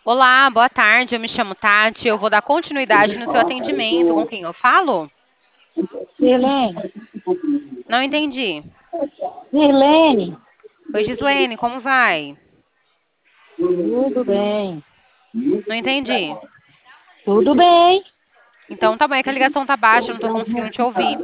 Olá, boa tarde. Eu me chamo Tati. Eu vou dar continuidade no seu atendimento. Com quem eu falo? Sirlene, Não entendi. Sirlene, Oi, Gislene, como vai? tudo bem, Não entendi. tudo bem. Então tá bom, é que a ligação tá baixa, eu não tô conseguindo te ouvir.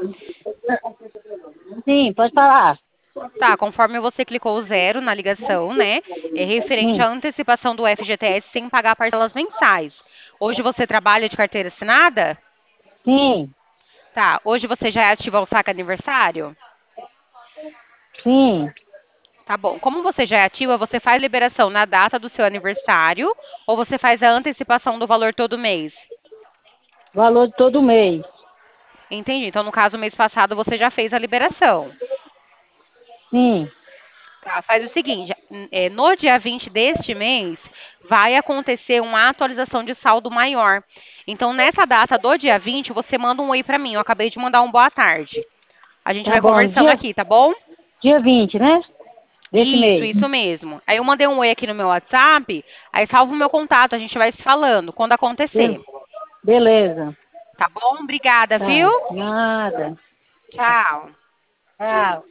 Sim, pode falar. Tá, conforme você clicou o zero na ligação, né? É referente Sim, à antecipação do FGTS sem pagar parcelas mensais. Hoje você trabalha de carteira assinada? sim, Tá. Hoje você já é ativa ao saque aniversário? sim. Tá bom. Como você já é ativa, você faz liberação na data do seu aniversário ou você faz a antecipação do valor todo mês? Valor de todo mês. Entendi. Então, no caso, mês passado você já fez a liberação. Sim, Tá, faz o seguinte, no dia 20 deste mês, vai acontecer uma atualização de saldo maior. Então, nessa data do dia 20, você manda um oi pra mim. Eu acabei de mandar um boa tarde. A gente tá vai bom. conversando aqui, tá bom? Dia 20, né? Desse mês. Isso mesmo. Aí eu mandei um oi aqui no meu WhatsApp, aí salva o meu contato, a gente vai se falando quando Be- acontecer. Beleza. Tá bom? Obrigada, Tá, viu? nada. Tchau. Tchau.